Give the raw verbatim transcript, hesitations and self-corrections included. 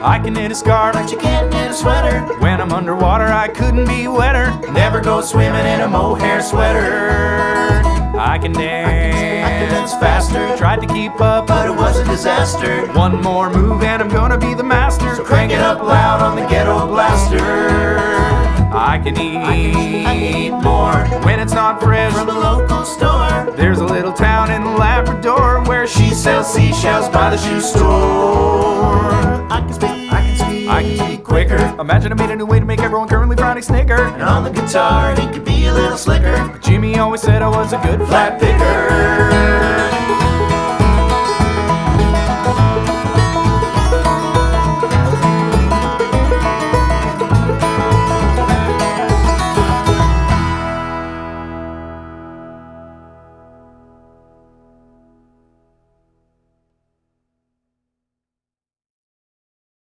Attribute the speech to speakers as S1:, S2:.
S1: I can knit a scarf,
S2: but you can't knit a sweater.
S1: When I'm underwater, I couldn't be wetter.
S2: Never go swimming in a mohair sweater.
S1: I can dance,
S2: I can dance faster.
S1: Tried to keep up,
S2: but it was a disaster.
S1: One more move and I'm gonna be the master.
S2: So crank it up loud on the ghetto blaster.
S1: I can eat,
S2: I can eat, I can eat more
S1: when it's not fresh
S2: from a local store.
S1: There's a little town in Labrador where she sells seashells by the shoe store.
S2: I can speak, I can speak,
S1: I can speak quicker. Imagine I made a new way to make everyone currently Friday snicker.
S2: And on the guitar he could be a little slicker,
S1: but Jimmy always said I was a good flat picker.